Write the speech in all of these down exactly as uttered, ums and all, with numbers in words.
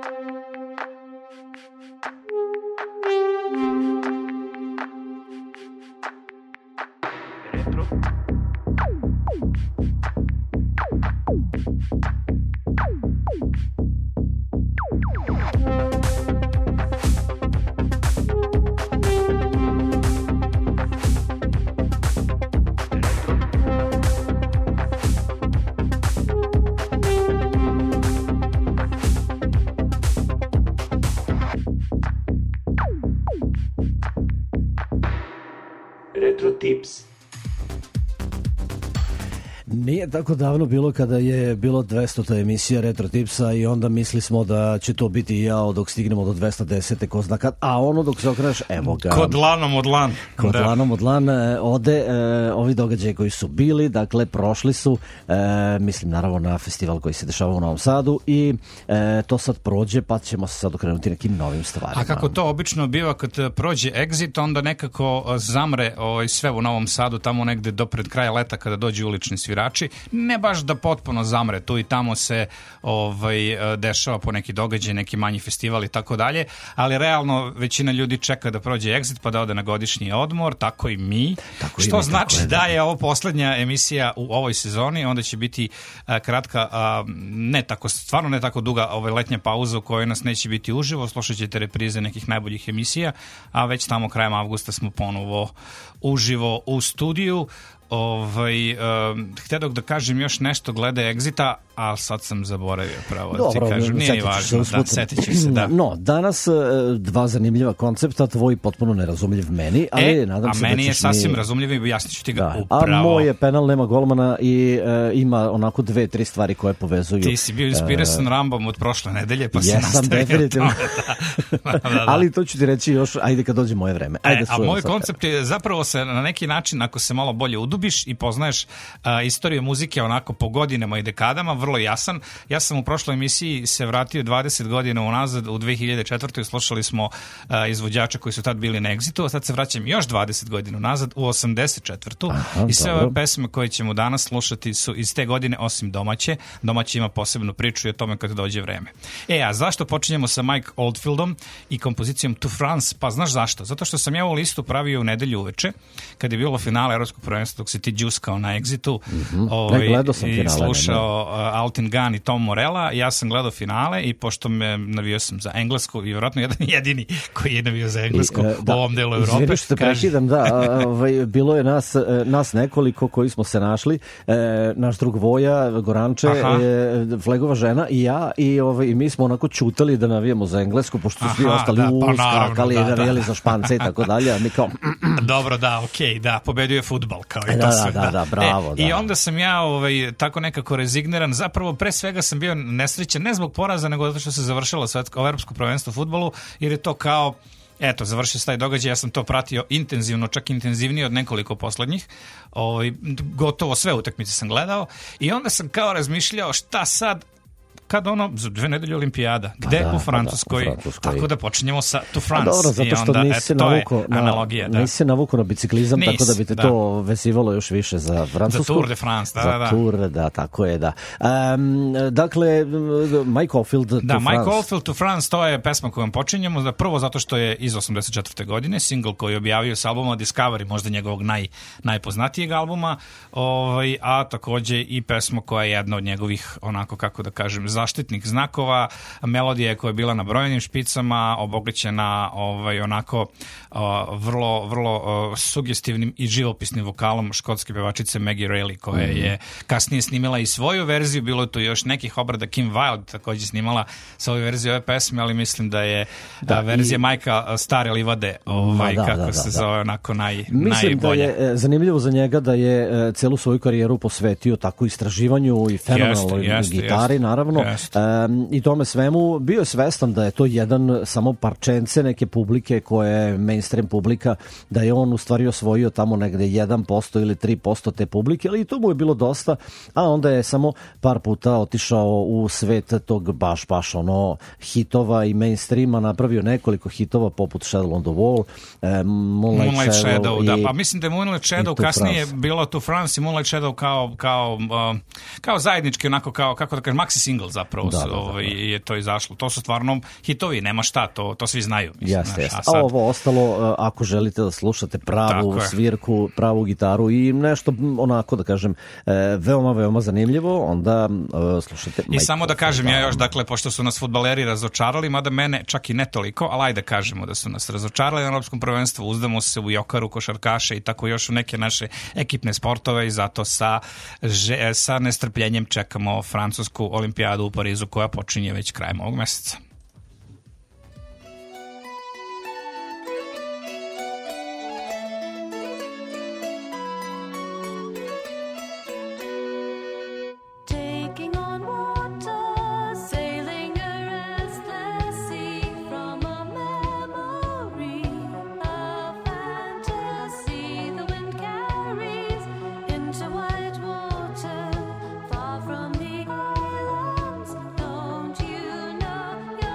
Retro Tips. Nije tako davno bilo kada je bilo dvestota emisija Retro Tipsa i onda mislili smo da će to biti i jao dok stignemo do dvesta desete ko zna kad, a ono dok se okreneš, evo ga. Kod lanom od lan. Kod da. lanom od lan ode e, ovi događaji koji su bili, dakle prošli su, e, mislim naravno na festival koji se dešava u Novom Sadu i e, to sad prođe pa ćemo se sad okrenuti nekim novim stvarima. A kako to obično biva kad prođe Exit, onda nekako zamre ovaj, sve u Novom Sadu tamo negde do pred kraja leta kada dođu ulični svirači. Ne baš da potpuno zamre, tu i tamo se ovaj, dešava po neki događaj, neki manji festival i tako dalje, ali realno većina ljudi čeka da prođe Exit pa da ode na godišnji odmor, tako i mi, tako što i mi, znači je, da. da je ovo poslednja emisija u ovoj sezoni, onda će biti a, kratka, a, ne tako, stvarno ne tako duga ovaj, letnja pauza u kojoj nas neće biti uživo, slušat ćete reprize nekih najboljih emisija, a već tamo krajem avgusta smo ponovo uživo u studiju. Ovaj, um, htedog da kažem još nešto glede Exita, ali sad sam zaboravio pravo da ti kažem, nije ni važno, da, setit ću se, da. No, danas dva zanimljiva koncepta, tvoj potpuno nerazumljiv meni, ali e, nadam a se meni da je sasvim mi... razumljiv i jasnit ću ti ga da. upravo. A moj je penal, nema golmana i e, ima onako dve, tri stvari koje povezuju. Ti si bio inspirisan e, Rambom od prošle nedelje, pa si nastavio definitivno. Da. Da, da, da. Ali to ću ti reći još, ajde kad dođe moje vreme. Ajde, e, a moj koncept je zapravo se na neki način, ako se malo bolje udubiš i poznaješ a, istoriju muzike onako po godinama i dekadama, vrlo jasan. Ja sam u prošloj emisiji se vratio dvadeset godina unazad, u dve hiljade četvrtoj slušali smo a, izvođača koji su tad bili na Exitu, a sad se vraćam još dvadeset godina unazad, u osamdeset četvrtu. Aha, i sve ove pesme koje ćemo danas slušati su iz te godine, osim domaće. Domaće ima posebnu priču i o tome kad dođe vreme. E, a zašto počinjemo sa Mike Oldfieldom i kompozicijom To France? Pa znaš zašto? Zato što sam ja ovu listu pravio u nedelju uveče, kad je bilo finale Evropskog prvenstva, dok se ti džuskao na Exitu, mm-hmm. ovaj, i finale, slušao uh, Altin Gunn i Tom Morella. Ja sam gledao finale i pošto me navio sam za Englesku i vjerojatno jedan jedini koji je navio za Englesku I, uh, u da, ovom delu Evrope. Izvini što te prekidam, da, ovaj, bilo je nas, nas nekoliko koji smo se našli, e, naš drug Voja, Goranče, e, Flegova žena i ja i, ovaj, i mi smo onako čutali da navijemo za Englesku, pošto su svi ostali da, pa uskakali, da, navijali da. za Špance i tako dalje, a mi kao... Dobro, da, okej, okay, da, pobedio je fudbal kao i da, to sve. Da, da, da, bravo, e, da. I onda sam ja ovaj, tako nekako rezigniran, zapravo pre svega sam bio nesrećan, ne zbog poraza, nego zato što se završilo svetsko, evropsko prvenstvo u fudbalu, jer je to kao, eto, završio se taj događaj, ja sam to pratio intenzivno, čak intenzivnije od nekoliko poslednjih, ovaj, gotovo sve utakmice sam gledao i onda sam kao razmišljao šta sad, kad ono, za dve nedelje olimpijada, gde da, u, Francuskoj, da, u Francuskoj, tako da počinjemo sa To France. A dobro, zato što nisi navuko na, analogija, da. nisi navuko na biciklizam, Nis, tako da bi te da. to vesivalo još više za Francusku. Za Tour de France, da, za da, da. Tour, da, tako je, da. Um, dakle, Mike Oldfield, To da, France. Mike Oldfield, To France, to je pesma kojom počinjemo, da prvo zato što je iz osamdeset četvrte godine, single koji je objavio s albuma Discovery, možda njegovog naj, najpoznatijeg albuma, ovaj, a takođe i pesma koja je jedna od njegovih, onako, kako da kažem, zaštitnih znakova, melodija koja je bila na brojnim špicama, obogaćena ovaj, onako uh, vrlo, vrlo uh, sugestivnim i živopisnim vokalom škotske pevačice Maggie Reilly, koja mm-hmm. je kasnije snimila i svoju verziju, bilo je tu još nekih obrada, Kim Wilde takođe snimala svoju verziju ove pesme, ali mislim da je da, verzija i... Majka Stare Livade, ovaj, da, kako da, da, se da. zove, onako naj, mislim najbolje. Mislim da je zanimljivo za njega da je celu svoju karijeru posvetio tako istraživanju i fenomenalnoj gitari, jeste, naravno. Jeste. Um, i tome svemu bio je svestan da je to jedan samo parčence neke publike koje je mainstream publika, da je on u stvari osvojio tamo negde jedan posto ili tri posto te publike, ali i to mu je bilo dosta, a onda je samo par puta otišao u svet tog baš baš ono hitova i mainstreama, napravio nekoliko hitova poput Shadow on the Wall, um, Moonlight, Moonlight Shadow, Shadow i, da, pa mislim da je Moonlight Shadow kasnije bilo To France i Moonlight Shadow kao, kao, uh, kao zajednički onako kao, kako da kažem, maxi single zapravo. zapravo da, su, da, da, ovaj, da. je to izašlo. To su stvarno hitovi, nema šta, to, to svi znaju. Mislim, jeste, znaš, jeste. a, sad... a ovo ostalo, ako želite da slušate pravu svirku, pravu gitaru i nešto onako da kažem veoma, veoma zanimljivo, onda uh, slušajte. I samo da kažem ja još, dakle, pošto su nas fudbaleri razočarali, mada mene čak i ne toliko, ali ajde kažemo da su nas razočarali na evropskom prvenstvu, uzdamo se u jokaru, košarkaše i tako još u neke naše ekipne sportove i zato sa, sa nestrpljenjem čekamo francusku olimpijadu u Parizu koja počinje već krajem ovog meseca. Don't you know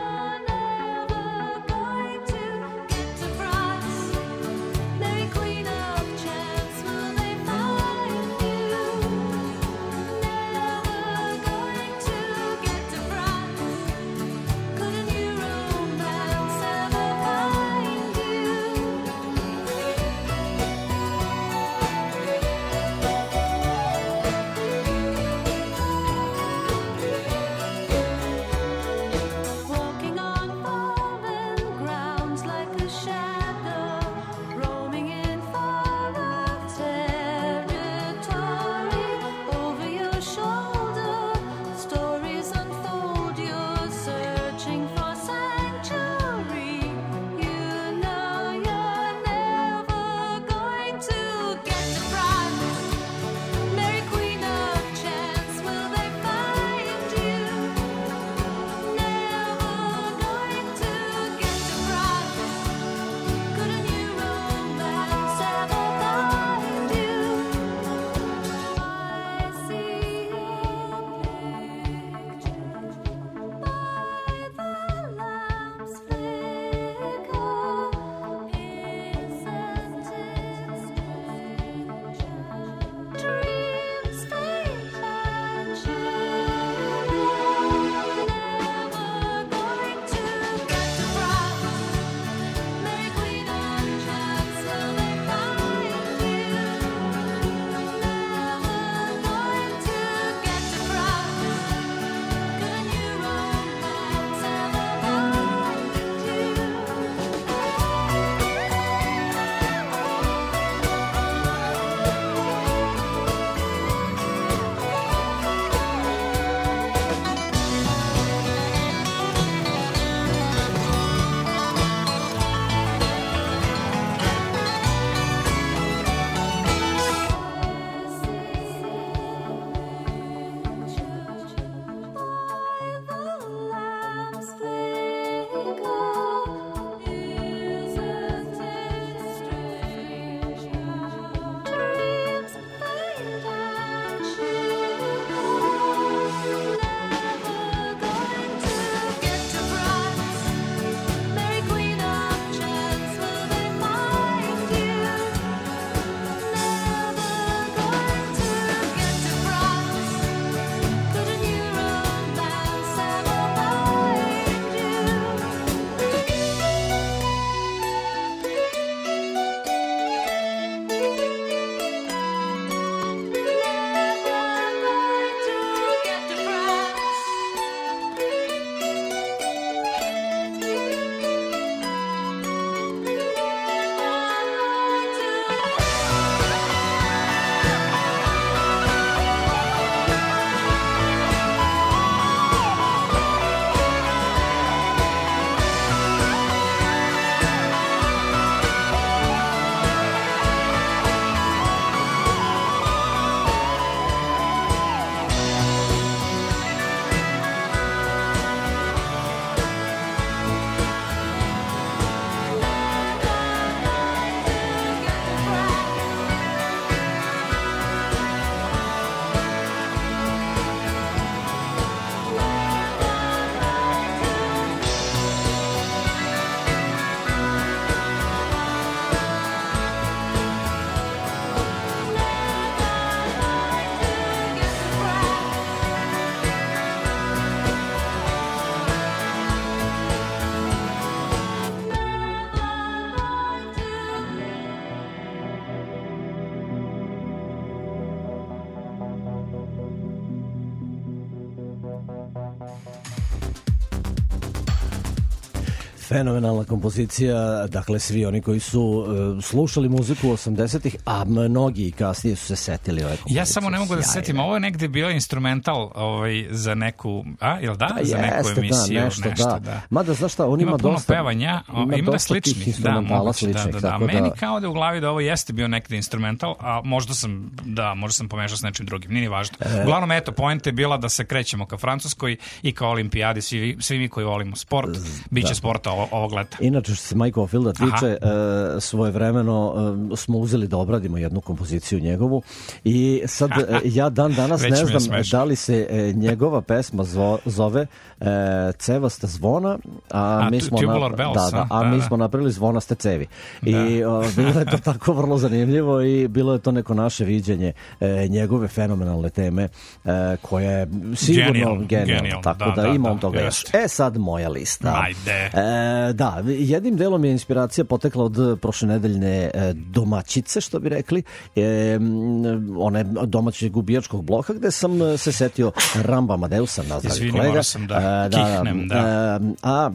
Fenomenalna kompozicija, dakle svi oni koji su uh, slušali muziku osamdesetih, a mnogi kasnije su se setili ove kompozicije. Ja samo ne mogu da se setim, ovo je negde bio instrumental ovaj, za neku, a, jel da? Pa za jeste, neku emisiju, da, nešto, nešto, da. da. Mada, znaš šta, on ima, ima puno dosta pevanja, ima, ima dosta sličnih, tih instrumentala da, sličnih. Da, da, da. Da. Meni kao da u glavi da ovo jeste bio nekde instrumental, a možda sam, da, možda sam pomešao s nečim drugim, nije ni važno. E... Uglavnom, eto, poenta je bila da se krećemo ka Francuskoj i ka olimpijadi, svi, svi mi koji volimo sport, bit će da. Sporta ovo, ovog leta. Inače, što se Michael Fielda tiče, uh, svojevremeno uh, smo uzeli da obradimo jednu kompoziciju njegovu i sad uh, ja dan danas ne znam da li se uh, njegova pesma zo, zove uh, Cevasta zvona, a, a mi smo Tubular na, Bells, da, da, a da, mi da. smo napravili Zvonaste cevi. Da. I uh, bilo je to tako vrlo zanimljivo i bilo je to neko naše viđenje uh, njegove fenomenalne teme uh, koja je sigurno genijalna, genijalna, tako da, da, da ima on toga još. E sad moja lista. Ajde. E, da, jednim delom je inspiracija potekla od prošle nedeljne e, domaćice, što bi rekli, e, one domaćeg gubijačkog bloka, gde sam se setio Ramba Amadeusa, nazdravi kolega. Sam da e, kihnem, da. da. E, a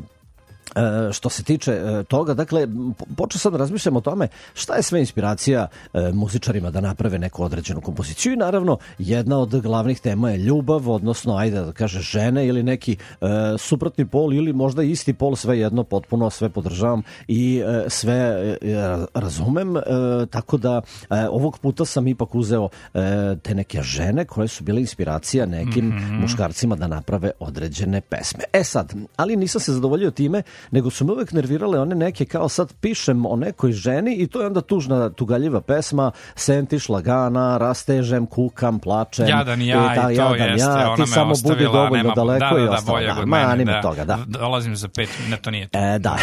E, što se tiče e, toga, dakle, počeo sam da razmišljam o tome šta je sve inspiracija e, muzičarima da naprave neku određenu kompoziciju i naravno jedna od glavnih tema je ljubav, odnosno, ajde da kaže žene ili neki e, suprotni pol ili možda isti pol, sve jedno, potpuno sve podržavam i e, sve e, razumem, e, tako da e, ovog puta sam ipak uzeo e, te neke žene koje su bile inspiracija nekim mm-hmm. muškarcima da naprave određene pesme. E sad, ali nisam se zadovoljio time, nego su me uvek nervirale one neke kao sad pišem o nekoj ženi i to je onda tužna, tugaljiva pesma, sentiš lagana, rastežem, kukam, plačem. Jadan ja i, ta, i to jadan jeste, ja, ona ti me samo ostavila, budi dovoljno nema, daleko da, i da, ostalo. Da, Da, ma, nima da. toga, da. Dolazim za pet, ne, to nije to. E, da.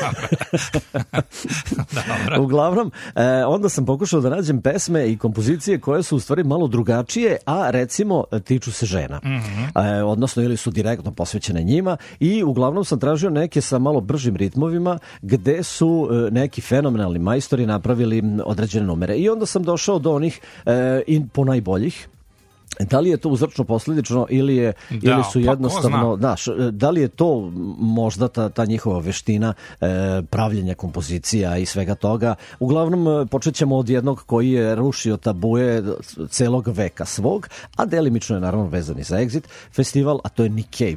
Uglavnom, e, onda sam pokušao da nađem pesme i kompozicije koje su u stvari malo drugačije, a recimo tiču se žena. Mm-hmm. E, odnosno, ili su direktno posvećene njima i uglavnom sam tražio neke sa malo bržim ritmovima gde su e, neki fenomenalni majstori napravili određene numere. I onda sam došao do onih e, in, po najboljih. Da li je to uzročno posljedično ili je da, ili su jednostavno, znaš, da li je to možda ta, ta njihova veština e, pravljenja kompozicija i svega toga. Uglavnom počet ćemo od jednog koji je rušio tabuje celog veka svog, a delimično je naravno vezan i za Exit festival, a to je Nick Cave.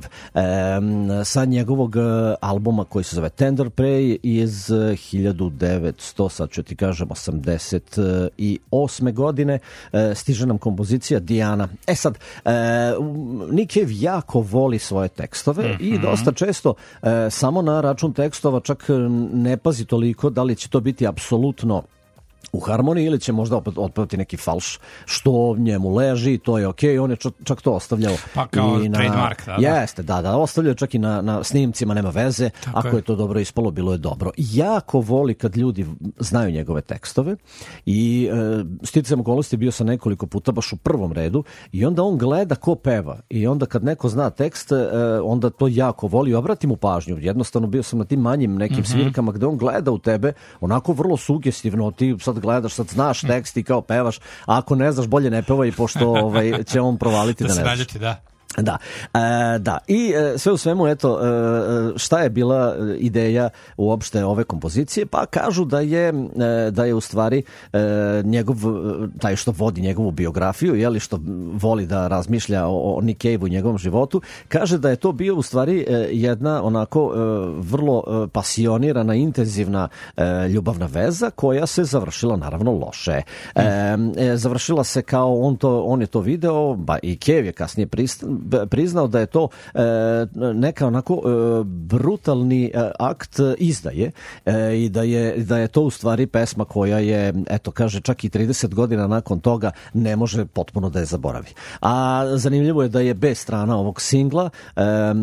E, sa njegovog albuma koji se zove Tender Prey iz hiljadu devetsto, sad ću ti kažem, osamdeset osme godine e, stiže nam kompozicija Diana. E sad, e, Nick Cave jako voli svoje tekstove mm-hmm. i dosta često e, samo na račun tekstova čak ne pazi toliko da li će to biti apsolutno u harmoniji ili će možda opet otpevati neki falš što njemu leži, to je okej, okay. On je čak, čak to ostavljao pa kao i na, trademark, da, da. Jeste, da, da, ostavljao čak i na, na snimcima, nema veze, tako ako je. je to dobro ispalo, bilo je dobro. Jako voli kad ljudi znaju njegove tekstove i e, sticajem okolnosti bio sam nekoliko puta baš u prvom redu i onda on gleda ko peva i onda kad neko zna tekst, e, onda to jako voli i obrati mu pažnju. Jednostavno bio sam na tim manjim nekim mm-hmm. svirkama gde on gleda u tebe onako vrlo sugestivno, ti sad gledaš, sad znaš tekst i kao pevaš, a ako ne znaš bolje ne pevaj, pošto ovaj, će on provaliti da, da ne znaš. Nađeti, da. Da, e, da. I e, sve u svemu, eto, e, šta je bila ideja uopšte ove kompozicije? Pa kažu da je, e, da je u stvari e, njegov, taj što vodi njegovu biografiju, jeli, što voli da razmišlja o, o Nick Cave-u i njegovom životu, kaže da je to bio u stvari e, jedna onako e, vrlo e, pasionirana, intenzivna e, ljubavna veza koja se završila naravno loše. E, e, završila se kao on, to, on je to video, ba i Cave je kasnije pristan, priznao da je to e, neka onako e, brutalni e, akt izdaje e, i da je, da je to u stvari pesma koja je, eto kaže, čak i trideset godina nakon toga ne može potpuno da je zaboravi. A zanimljivo je da je B strana ovog singla e,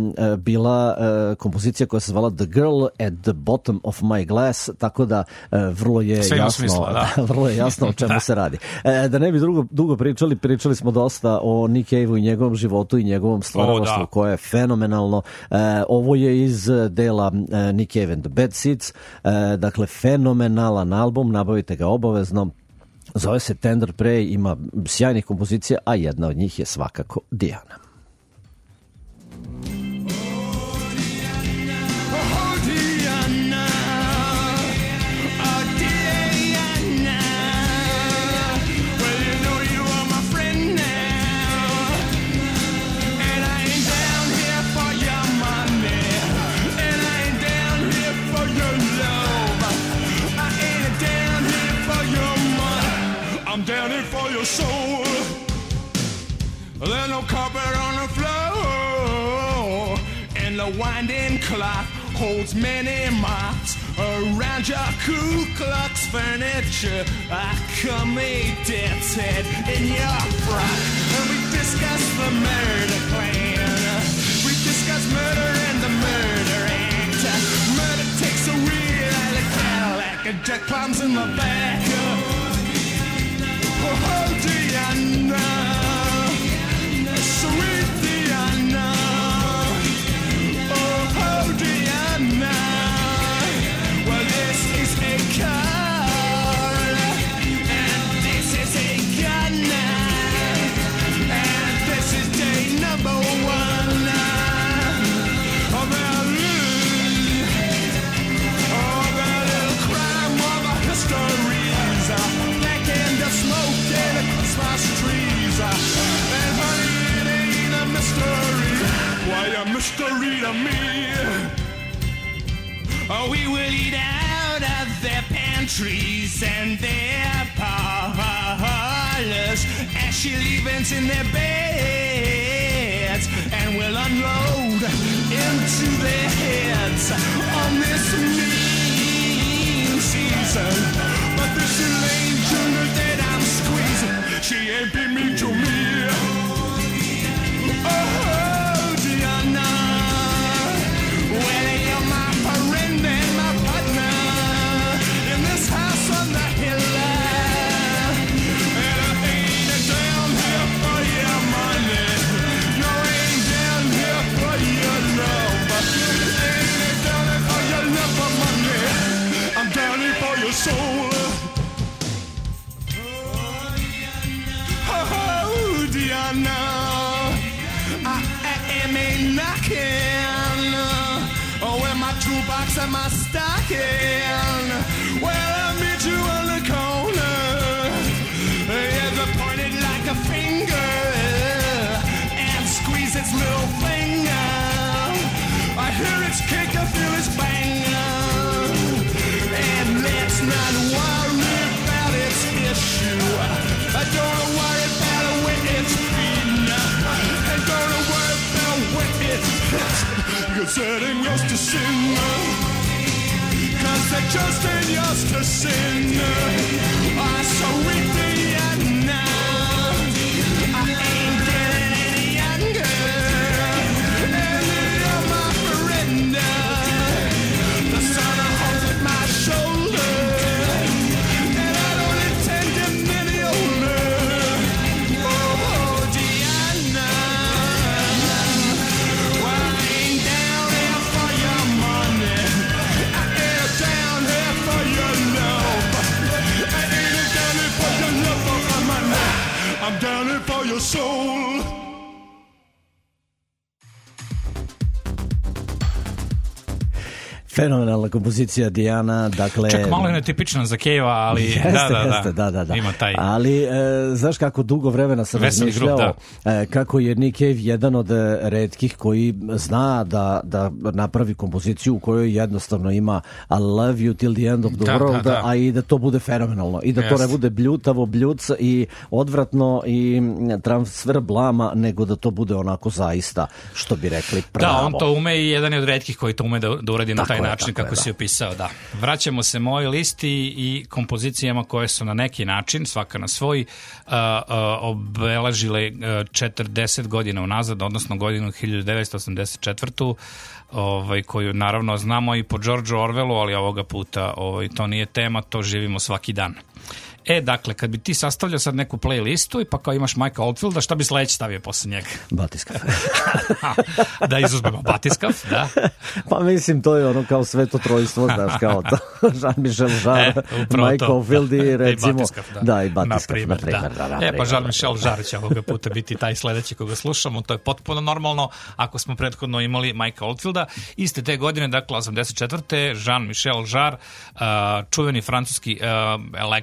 bila e, kompozicija koja se zvala The Girl at the Bottom of My Glass, tako da e, vrlo je sve jasno smisla, da. vrlo je jasno o čemu da. se radi. E, da ne bi dugo, dugo pričali, pričali smo dosta o Nick Cave-u i njegovom životu i njegovom stvaralaštvu koje je fenomenalno. E, ovo je iz dela e, Nick Cave and the Bad Seeds, e, dakle fenomenalan album, nabavite ga obavezno. Zove se Tender Prey, ima sjajnih kompozicija, a jedna od njih je svakako Diana. Oh, Diana. your soul. There's no carpet on the floor, and the winding clock holds many marks around your Ku Klux furniture. I come a death's head in your frock, and we discuss the murder plan. We discuss murder and the murder act. Murder takes a wheel out of Cadillac, and Jack climbs in the back. Oh, Diana, sweet Diana. Oh, Diana. Well, this is a car, and this is a gun, and this is day number one. Oh, Berlin. Oh, Berlin, crime of the histories, blackened the smoke in the Christmas trees. And honey, it ain't a mystery. Why a mystery to me? Oh, we will eat out of their pantries and their parlors, ashy leavings in their beds, and we'll unload into their heads on this mean season. But this Elaine Junior that I'm squeezing, she ain't been mean to me. Oh, Diana, well, you're my friend and my partner in this house on the hill. And I ain't down here for your money. No, I ain't down here for your love. I ain't down here for your love for money. I'm down here for your soul. Oh, Diana, I am a knocking. Oh, with my toolbox and my stocking. Well, I'll meet you on the corner. Here's a pointed like a finger, and squeeze its little finger. I hear its kick, I feel its bang. And let's not worry about its issue. I don't worry about it when it's beaten. And don't worry about when it's hit. Cause it ain't yours to sin. Cause it just ain't yours to sin. I so weak Diana, I ain't getting any younger. And you're my friend. The sun holds at my shoulder, and I don't intend him any older. Oh, Diana, well, I ain't down here for your money. I ain't down here for your love. I ain't down here for your love for my money. I'm down here for your soul. Fenomenalna kompozicija Diana, dakle... Čak malo je netipično za Kejva, ali jeste, da, da, jeste, da, da, da. Ima taj... Ali, e, znaš kako dugo vremena sam Veseli razmišljao, grup, e, kako je Nick Cave jedan od retkih koji zna da, da napravi kompoziciju u kojoj jednostavno ima I love you till the end of the Da, world, da, da. a i da to bude fenomenalno. I da to Jeste. ne bude bljutavo, bljuc i odvratno i transfer blama, nego da to bude onako zaista, što bi rekli, pravo. Da, on to ume i jedan je od retkih koji to ume da, da uradi na Tako taj je, način tako kako je, si da. opisao, da. Vraćamo se mojoj listi i kompozicijama koje su na neki način, svaka na svoj, uh, uh, obeležile uh, četrdeset godina unazad, odnosno godinu hiljadu devetsto osamdeset četvrte. Ovaj, koju naravno znamo i po Georgeu Orwellu, ali ovoga puta ovaj, to nije tema, to živimo svaki dan. E, dakle, kad bi ti sastavljao sad neku playlistu i pa kao imaš Mike'a Oldfielda, šta bi sledeće stavio posle njega? Batiskaf. Da izuzmemo Batiskaf, da. Pa mislim, to je ono kao sveto trojstvo, znaš, kao to. Jean-Michel Jarre, E, upravo Mike to. Oldfield i recimo... I Batiskaf, da. Da, i Batiskaf, Na na primer, primer. da. Da, na E, pa primer. Jean-Michel Jarre će ovoga puta biti taj sledeći koga slušamo, to je potpuno normalno ako smo prethodno imali Mike'a Oldfielda. Iste te godine, dakle, osamdeset četvrte. Jean-Michel Jarre, uh, čuveni francuski uh, elektronski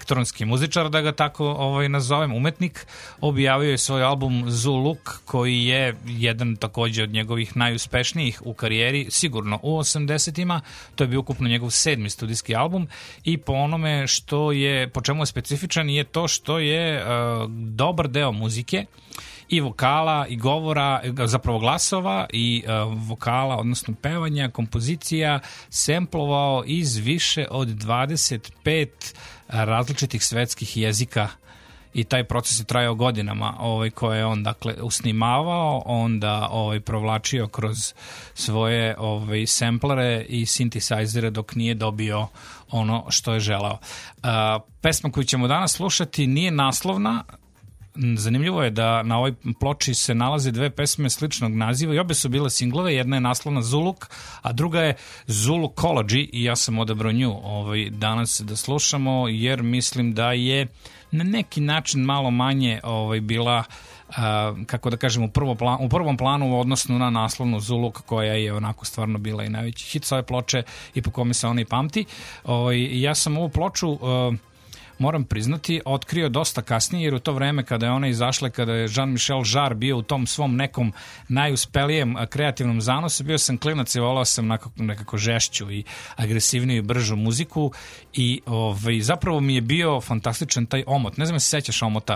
muzičar, da ga tako ovaj, nazovem, umetnik. Objavio je svoj album Zuluk, koji je jedan takođe od njegovih najuspešnijih u karijeri, sigurno u osamdesetima. To je bio ukupno njegov sedmi studijski album i po onome što je, po čemu je specifičan je to što je uh, dobar deo muzike i vokala i govora, zapravo glasova i uh, vokala, odnosno pevanja, kompozicija, semplovao iz više od dvadeset pet različitih svetskih jezika i taj proces je trajao godinama, ovaj, koje je on dakle usnimavao, onda ovaj, provlačio kroz svoje ovaj, semplere i synthesizere dok nije dobio ono što je želeo. Uh, pesma koju ćemo danas slušati nije naslovna. Zanimljivo je da na ovoj ploči se nalaze dve pesme sličnog naziva i obe su bile singlove, jedna je naslovna Zuluk, a druga je Zulukology i ja sam odabrao nju ovaj, danas da slušamo jer mislim da je na neki način malo manje ovaj, bila Uh, kako da kažem, u, prvo plan, u prvom planu u odnosu na naslovnu Zuluk koja je onako stvarno bila i najveći hit sa ove ploče i po kome se ona i pamti. Ovaj, ja sam ovu ploču uh, moram priznati, otkrio dosta kasnije, jer u to vreme kada je ona izašla, kada je Jean-Michel Jarre bio u tom svom nekom najuspelijem kreativnom zanosu, bio sam klinac i volao sam nekako, nekako žešću i agresivniju i bržu muziku i ovaj, zapravo mi je bio fantastičan taj omot. Ne znam se sećaš omota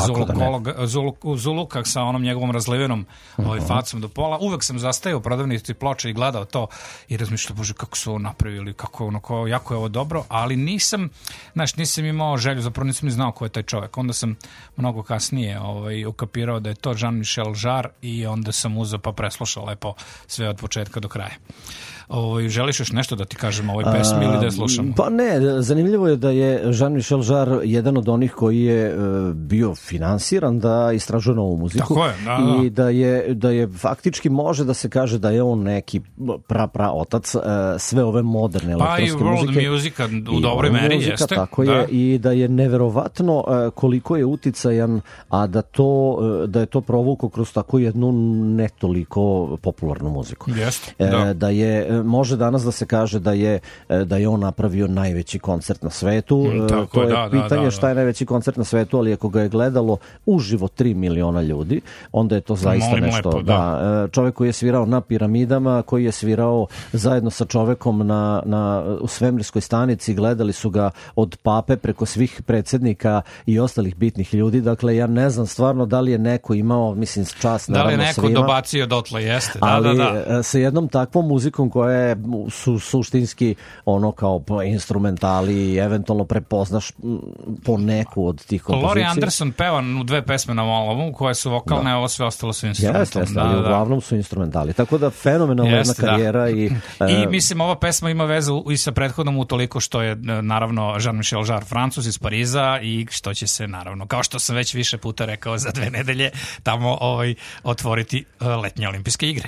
Zuluka, Zuluka sa onom njegovom razlivenom ovaj, facom do pola. Uvek sam zastajao u prodavnici ploča i gledao to i razmišljao, bože, kako su ovo napravili, kako, ono, jako je ovo dobro, ali nisam, znaš, nisam imao želju, zapravo nisam ni znao ko je taj čovjek. Onda sam mnogo kasnije ovaj, ukapirao da je to Jean-Michel Jarre i onda sam uzeo pa preslušao lepo sve od početka do kraja. Ovaj, želiš još nešto da ti kažem o ovoj pesmi ili da je slušamo? Pa ne, zanimljivo je da je Jean-Michel Jarre jedan od onih koji je uh, bio finansiran da istražuje novu muziku. Tako je, da, da. I da je, da je faktički može da se kaže da je on neki pra, pra otac uh, sve ove moderne elektronske muzike. Pa i world musika u dobroj meri muzika, jeste. Tako da. je, i da je neverovatno uh, koliko je uticajan, a da, to, uh, da je to provuko kroz tako jednu ne toliko popularnu muziku. Jeste, uh, da. Da je može danas da se kaže da je da je on napravio najveći koncert na svetu. Mm, tako to je da, pitanje da, da, šta je najveći koncert na svetu, ali ako ga je gledalo uživo tri miliona ljudi, onda je to zaista Molim nešto. Lepo, da. da. Čovjek koji je svirao na piramidama, koji je svirao zajedno sa čovekom na, na, u svemirskoj stanici, gledali su ga od pape preko svih predsjednika i ostalih bitnih ljudi. Dakle, ja ne znam stvarno da li je neko imao, mislim, čast da li je neko svima, dobacio dotle, jeste. Da, ali da, da. sa jednom takvom muzikom koja je su suštinski ono kao instrumentali i eventualno prepoznaš po neku od tih kompozicija. Laurie Anderson peva u dve pesme na ovom albumu koje su vokalne, a ovo sve ostalo su instrumentali. Jeste, jeste, ali uglavnom su instrumentali. Tako da fenomenalna jedna karijera. Da. I, I uh, mislim, ova pesma ima vezu i sa prethodnom utoliko što je naravno Jean-Michel Jarre Francuz iz Pariza i što će se naravno, kao što sam već više puta rekao, za dve nedelje tamo ovaj, otvoriti uh, letnje olimpijske igre.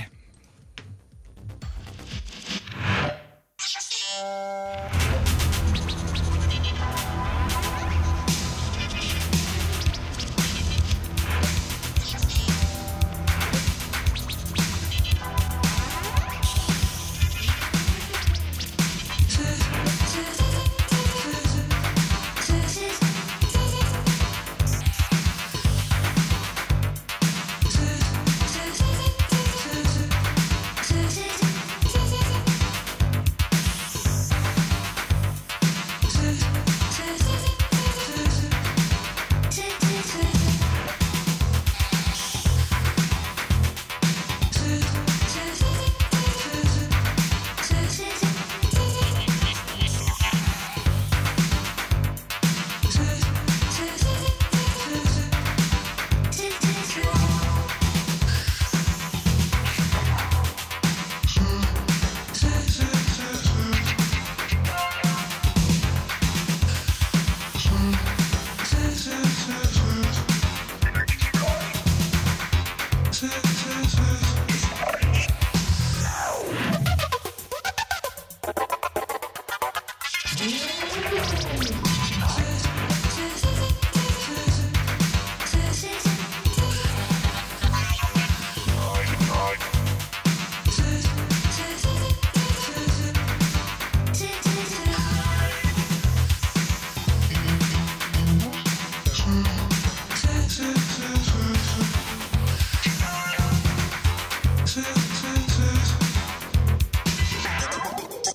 Thank you.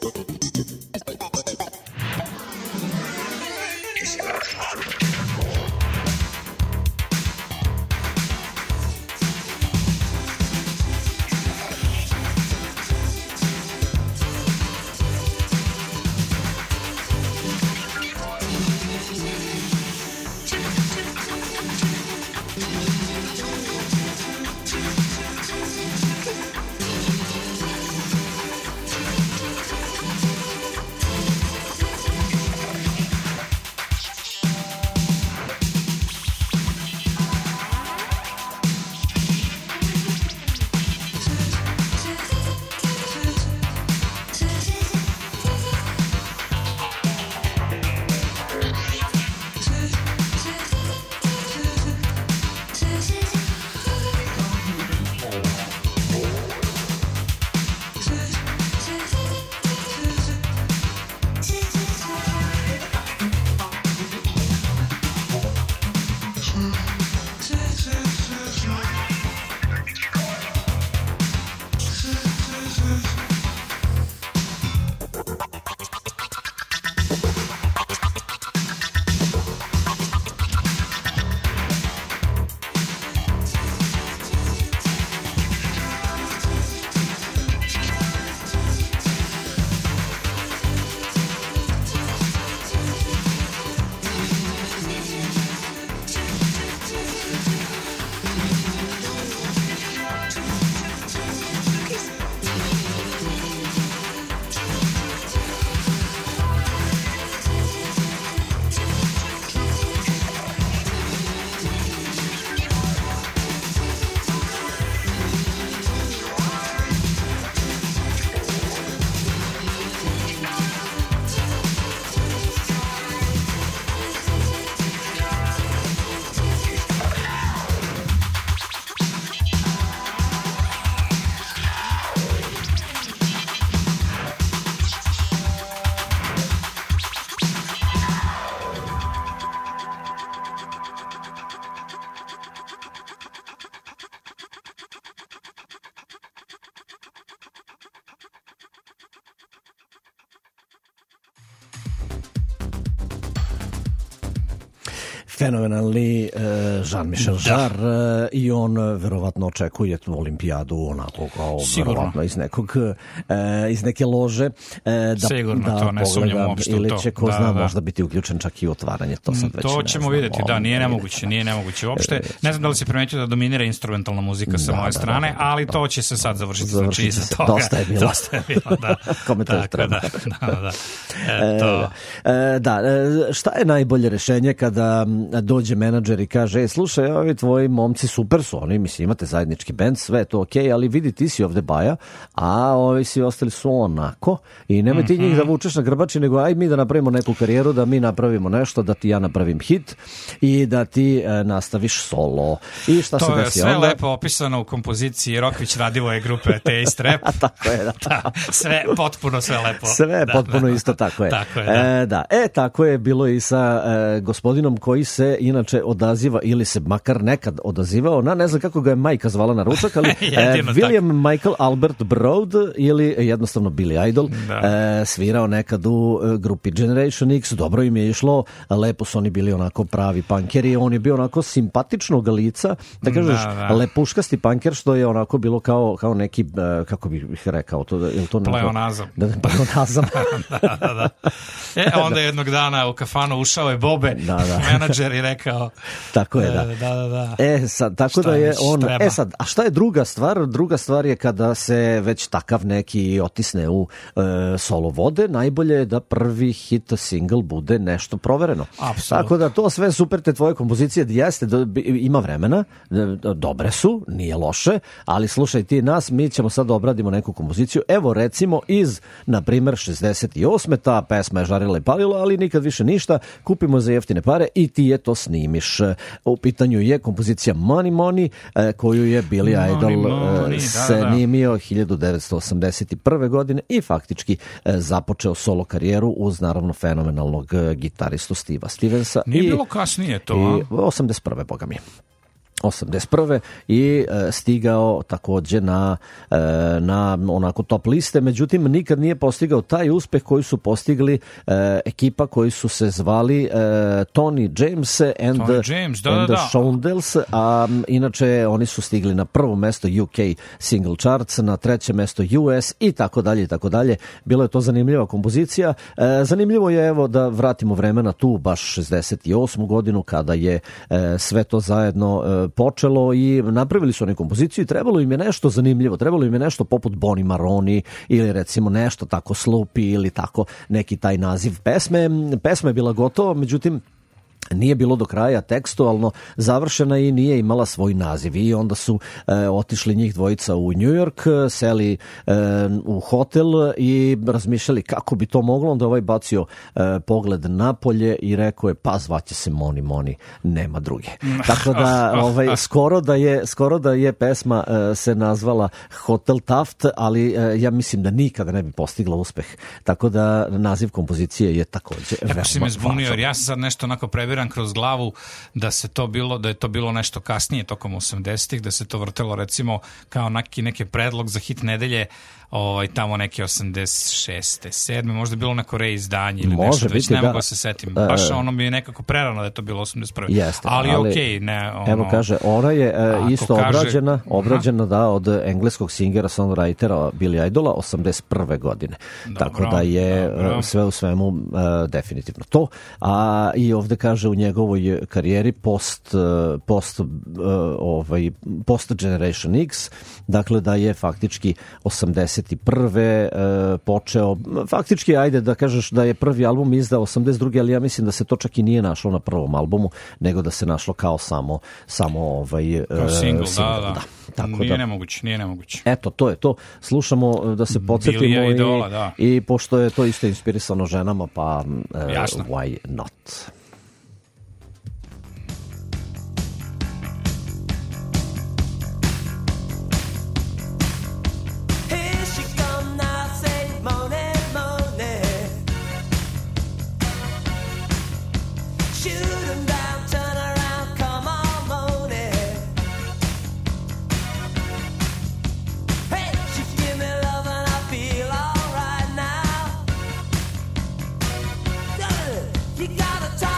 Fenomenalni uh, Jean-Michel Jarre uh, i on uh, verovatno očekuje tu olimpijadu onako kao sigurno. Verovatno iz nekog uh, iz neke lože uh, da, sigurno, da to ne sumnjam uopšte ili to. će ko da, zna da. možda biti uključen čak i u otvaranje, to sad već to ne ćemo znam, vidjeti, da, nije ne nemoguće, nije nemoguće uopšte. Ne znam da li si primetio da dominira instrumentalna muzika sa da, moje da, strane, da, da, ali da. to će se sad završiti, Završiti znači iza se. toga. Dosta je bilo. Dosta je bilo, da. Kome to Tako, treba. Da, da, da. E, to. E, da, šta je najbolje rešenje kada dođe menadžer i kaže, e, slušaj, ovi tvoji momci super su, oni, mislim, imate zajednički bend, sve je to okej, okay, ali vidi, ti si ovde Baja, a ovi svi ostali su onako, i nemoj ti njih da vučeš na grbači, nego aj mi da napravimo neku karijeru, da mi napravimo nešto, da ti ja napravim hit i da ti e, nastaviš solo. I šta to se desi sve onda? lepo opisano u kompoziciji Rokvić Radivoje grupe Taste Rap. Tako je, da. Da, sve, potpuno sve lepo. Sve je da, potpuno da, isto, tako je. Tako je, da. E, da. E, tako je bilo i sa e, gospodinom koji se inače odaziva ili se makar nekad odazivao na, ne znam kako ga je majka zvala na ručak, ali e, William tak. Michael Albert Broad ili jednostavno Billy Idol e, svirao nekad u e, grupi Generation X, dobro im je išlo, lepo su oni bili onako pravi punkeri, on je bio onako simpatičnog lica, da kažeš da, da. lepuškasti punker, što je onako bilo kao, kao neki, e, kako bih rekao, to, je to pleonazam. Da, pleonazam. da, da, da. E, onda jednog dana u kafanu ušao je Bobe, da, da. menadžer, i rekao tako je, da. Da, da, da. E, sad, tako šta da je on, treba? E sad, a šta je druga stvar? Druga stvar je kada se već takav neki otisne u e, solo vode, najbolje je da prvi hit single bude nešto provereno. Apsolutno. Tako da to sve super, te tvoje kompozicije, jeste, do, ima vremena, dobre su, nije loše, ali slušaj ti nas, mi ćemo sad obradimo neku kompoziciju, evo recimo iz, na primer, šezdeset osme ta pesma je žarila i palila, ali nikad više ništa, kupimo za jeftine pare i ti je to snimiš. U pitanju je kompozicija Money Money, koju je Billy Idol money, snimio da, da. hiljadu devetsto osamdeset prve godine i faktički započeo solo karijeru uz naravno fenomenalnog gitaristu Steva Stevensa. Nije i, bilo kasnije to, i a? osamdeset prve boga mi. osamdeset prve i e, stigao takođe na, e, na onako top liste, međutim nikad nije postigao taj uspeh koji su postigli e, ekipa koji su se zvali e, Tony James and, Tony James, da, and da, the da. Shondells, a inače oni su stigli na prvo mesto U K Single Charts, na treće mesto U S i tako dalje i tako dalje. Bilo je to zanimljiva kompozicija. E, zanimljivo je, evo da vratimo vremena tu, baš šezdeset osmu godinu kada je e, sve to zajedno e, počelo i napravili su oni kompoziciju i trebalo im je nešto zanimljivo, trebalo im je nešto poput Bonnie Maroni ili recimo nešto tako Sloopy ili tako neki taj naziv pesme. Pesma je bila gotova, međutim nije bilo do kraja tekstualno završena i nije imala svoj naziv i onda su e, otišli njih dvojica u New York, seli e, u hotel i razmišljali kako bi to moglo, onda ovaj bacio e, pogled napolje i rekao je pa zvaće se Moni Moni, nema druge. Tako da ovaj, skoro da je skoro da je pesma e, se nazvala Hotel Taft, ali e, ja mislim da nikada ne bi postigla uspeh. Tako da naziv kompozicije je takođe veoma važan. Si me zbunio, jer ja sam sad nešto onako prebiram kroz glavu da se to bilo, da je to bilo nešto kasnije tokom osamdesetih, da se to vrtelo recimo kao neki, neki predlog za hit nedelje, ovaj, tamo neke osamdeset šeste, sedme možda bilo neko reizdanje ili može nešto, biti, već ne da. mogu da se setim. Baš ono mi je nekako prerano da je to bilo osamdeset prve. Jeste, ali, ali okej, okay, ne, ono... Evo kaže, ona je e, isto kaže, obrađena, obrađena da, od engleskog singera, songwritera Billy Idola osamdeset prve godine. Dobro, tako da je dobro. Sve u svemu e, definitivno to. A i ovde kaže u njegovoj karijeri post, post, ovaj, post Generation X, dakle da je faktički osamdeset prve počeo, faktički ajde da kažeš da je prvi album izdao osamdeset druge, ali ja mislim da se to čak i nije našlo na prvom albumu, nego da se našlo kao samo samo ovaj kao single, single, da, da. da. Tako nije da, nemoguće, nije nemoguće. Eto, to je to. Slušamo da se podsjetimo i, idola, da. i pošto je to isto inspirisano ženama, pa uh, Jasno. why not? You gotta talk.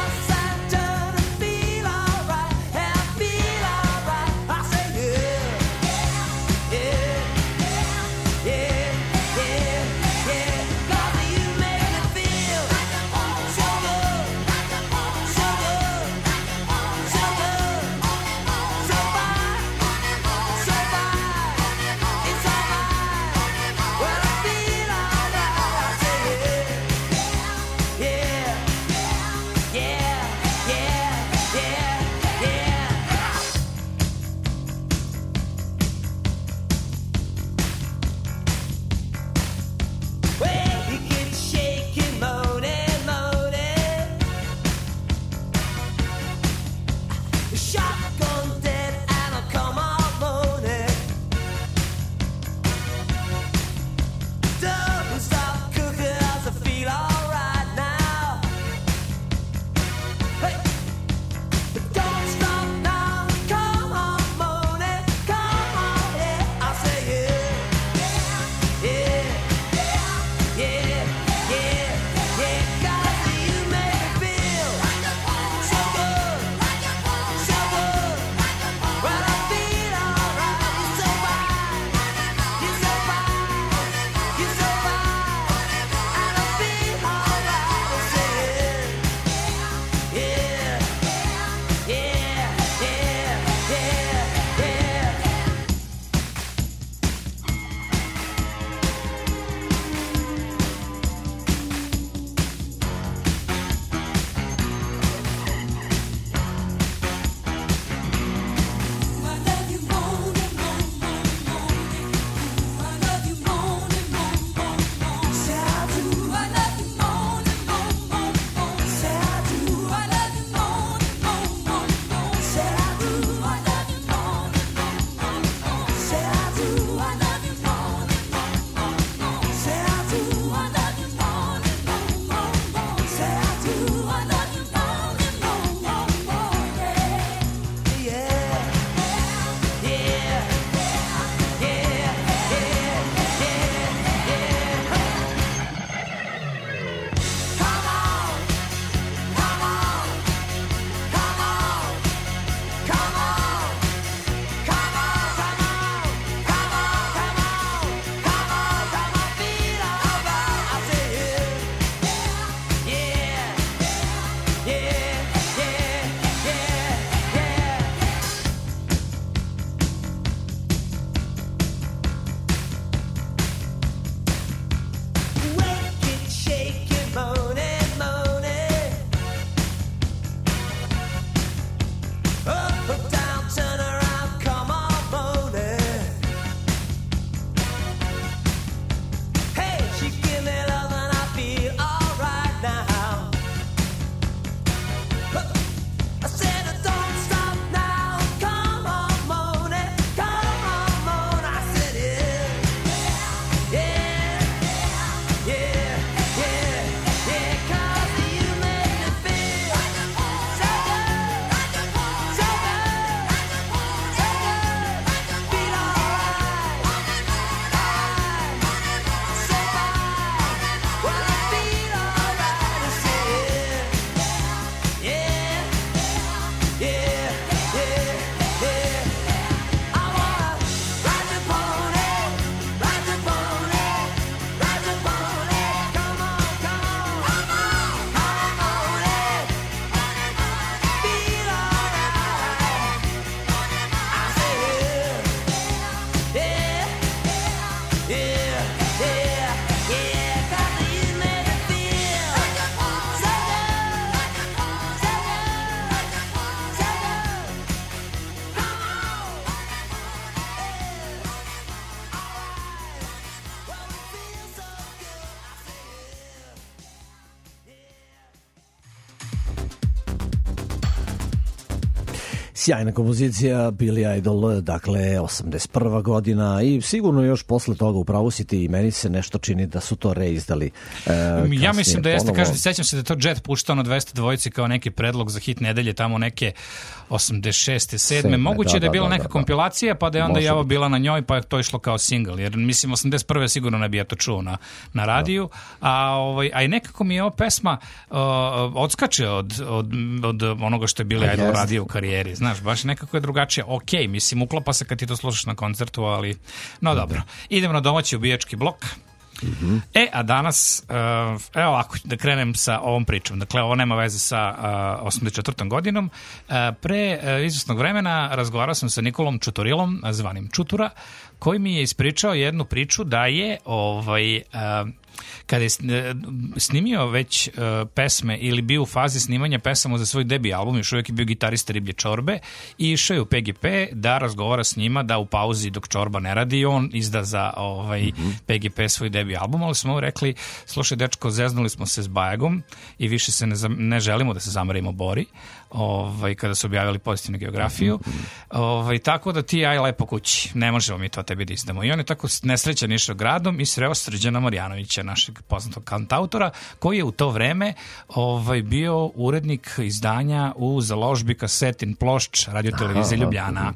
Sjajna kompozicija, Billy Idol, dakle osamdeset prva godina i sigurno još posle toga upravo si ti i meni se nešto čini da su to reizdali. E, ja mislim da jeste, kažete, sećam se da je to Jet puštao na dvesta dvojici kao neki predlog za hit nedelje, tamo neke osamdeset šeste, sedme Moguće da, da je bila da, neka da, kompilacija, pa da je onda Javo bila na njoj, pa je to išlo kao single, jer mislim osamdeset prve sigurno ne bi ja to čuo na, na radiju, a, ovaj, a i nekako mi je ova pesma uh, odskače od, od, od onoga što je Billy Idol radio u karijeri, znaš, baš nekako je drugačije. Ok, mislim, uklapa se kad ti to slušaš na koncertu, ali no dobro. Idemo na domaći ubijački blok. Mm-hmm. E, a danas, uh, evo ovako, da krenem sa ovom pričom. Dakle, ovo nema veze sa uh, osamdeset četvrtom godinom. Uh, pre uh, izvesnog vremena razgovarao sam sa Nikolom Čuturilom, zvanim Čutura, koji mi je ispričao jednu priču da je ovaj... Uh, kada je snimio već uh, pesme ili bio u fazi snimanja pesama za svoj debi album, još uvijek je bio gitarista Riblje Čorbe i išao je u P G P da razgovara s njima, da u pauzi dok Čorba ne radi on izda za ovaj, mm-hmm. P G P svoj debi album, ali smo rekli, slušaj dečko, zeznuli smo se s Bajagom i više se ne, ne želimo da se zamerimo Bori, ovaj, kada su objavili Pozitivnu geografiju, mm-hmm. ovaj, tako da ti aj lepo kući, ne možemo mi to tebi da izdamo. I on je tako nesrećan išao gradom i sreo Srđana Marjanovića, našeg poznatog kantautora, koji je u to vreme ovaj, bio urednik izdanja u založbi Kasetin plošč Radio Televizije Ljubljana.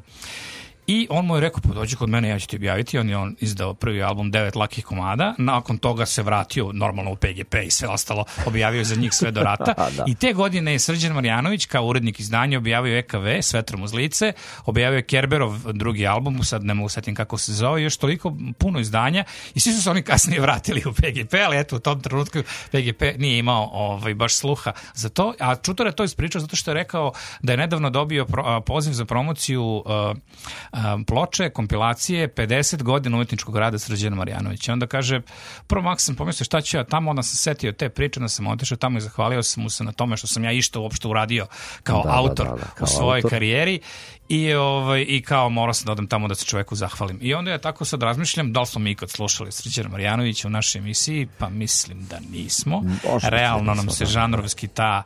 I on mu je rekao, pa dođi kod mene, ja ću ti objaviti. On je on izdao prvi album Devet lakih komada, nakon toga se vratio normalno u P G P i sve ostalo, objavio za njih sve do rata. I te godine je Srđan Marjanović kao urednik izdanja objavio E K V, S vetrom uz lice, objavio je Kerberov drugi album, sad ne mogu setim kako se zove, još toliko puno izdanja i svi su se oni kasnije vratili u P G P, ali eto u tom trenutku P G P nije imao ovaj, baš sluha za to, a Čutor je to ispričao zato što je rekao da je nedavno dobio pro, poziv za promociju uh, ploče, kompilacije, pedeset godina umetničkog rada Srđana Marjanovića. Onda kaže, prvo mak sam pomislio šta ću ja tamo, onda sam setio te priče, onda sam otišao tamo i zahvalio sam mu se na tome što sam ja išto uopšte uradio kao da, autor da, da, da, kao u svojoj autor. karijeri i, ovaj, i kao morao sam da odem tamo da se čoveku zahvalim. I onda ja tako sad razmišljam, da li smo mi ikad slušali Srđana Marjanovića u našoj emisiji, pa mislim da nismo. Možda Realno nam se žanrovski ta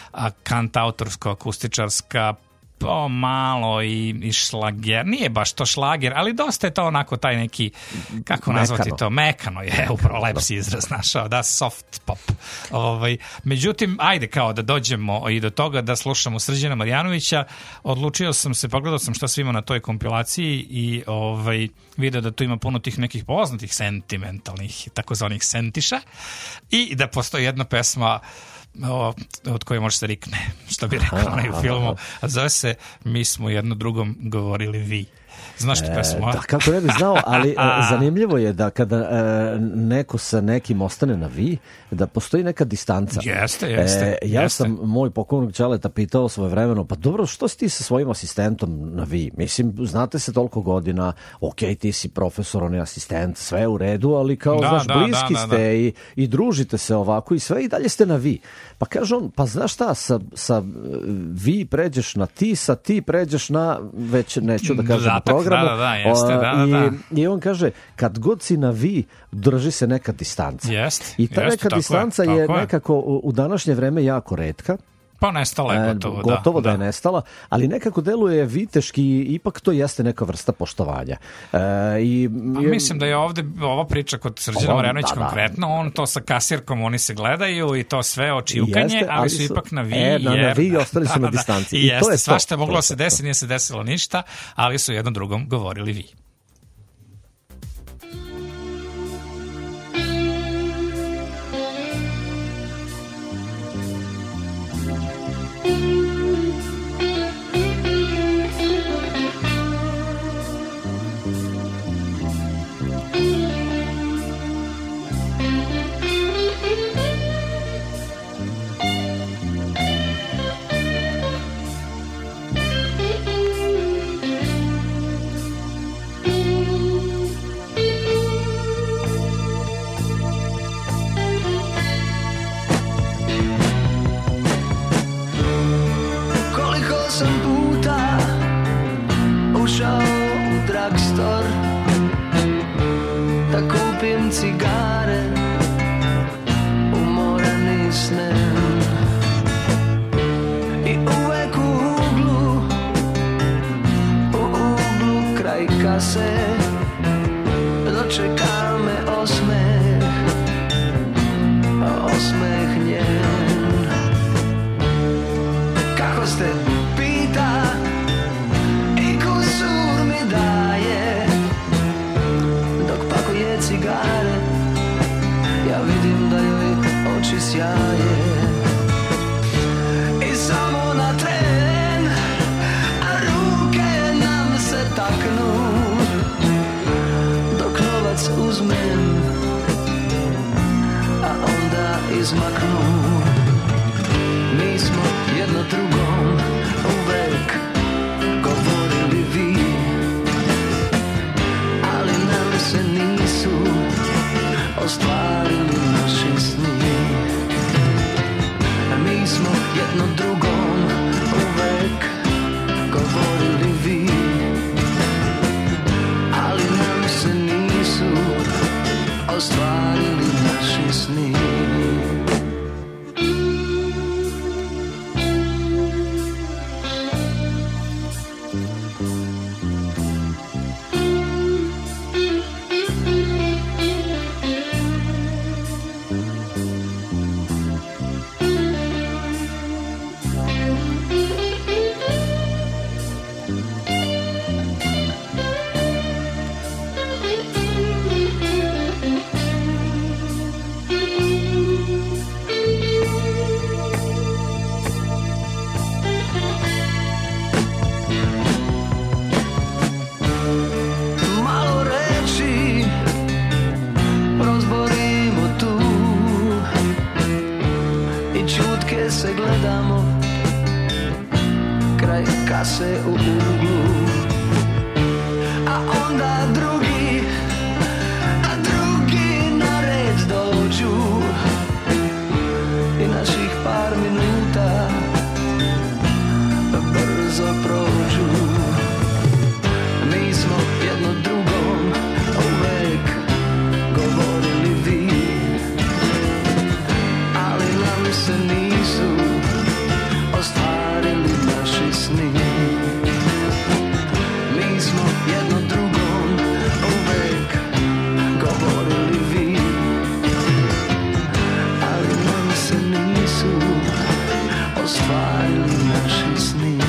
kantautorsko-akustičarska po malo i, i šlager, nije baš to šlager, ali dosta je to onako taj neki, kako nazvati mekano. to, mekano je, upravo lepsi izraz našao, da, soft pop. Ovaj, međutim, ajde kao da dođemo i do toga da slušamo Srđana Marjanovića, odlučio sam se, pogledao sam šta sve ima na toj kompilaciji i ovaj, video da tu ima puno tih nekih poznatih sentimentalnih, takozvanih sentiša i da postoji jedna pesma O, od koje može se rikne, što bi rekao onaj u filmu, a zove se Mi smo jedno drugom govorili vi. Znaš tu pesmu, a? Da, kako ne bi znao, ali zanimljivo je da kada e, neko sa nekim ostane na vi, da postoji neka distanca. Jeste, jeste. E, ja jeste. sam moj pokojnog Ćaleta pitao svoje vremeno, pa dobro, što si ti sa svojim asistentom na vi? Mislim, znate se toliko godina, ok, ti si profesor, on je asistent, sve u redu, ali kao, da, znaš, da, bliski da, da, ste da. I, i družite se ovako i sve i dalje ste na vi. Pa kaže on, pa znaš šta, sa, sa vi pređeš na ti, sa ti pređeš na, već neću da kažem Zatak, program, Da, da, jeste, da, da, da. I, I on kaže, kad god si na vi, drži se neka distanca. Jest, I ta jest, neka distanca je, je nekako u, u današnje vreme jako retka. Pa nestala je gotovo, e, gotovo da. da je nestala, ali nekako deluje viteški i ipak to jeste neka vrsta poštovanja. E, i, pa mislim da je ovde ova priča kod Srđana Marjanovića da, konkretno, da. on to sa kasirkom, oni se gledaju i to sve očivkanje, jeste, ali, ali su ipak na vi. E, na, jer, na vi ostali su da, na distanci. I, I jeste, to je svašta moglo to, se desiti, nije se desilo ništa, ali su jednom drugom govorili vi. vidim da joj oči sjaje i samo na tren, a ruke nam se taknu dok novac uzmem, a onda izmaknu. Mi smo jedno drugom uvek govorili vi, ali nam se nisu ostvarili naši sni. Mi smo jedno drugom uvek govorili vi, ali nam se nisu ostvarili naši sni. Se u uglu, a onda drugi, a drugi na red dođu i naših par minuta brzo prođu. Mi smo jedno drugom uvek govorili vi, ali nam se nisu ostvarili naši sni. Mi smo jedno drugom uvek govorili vi, ali nam se nisu ostvarili naši sni.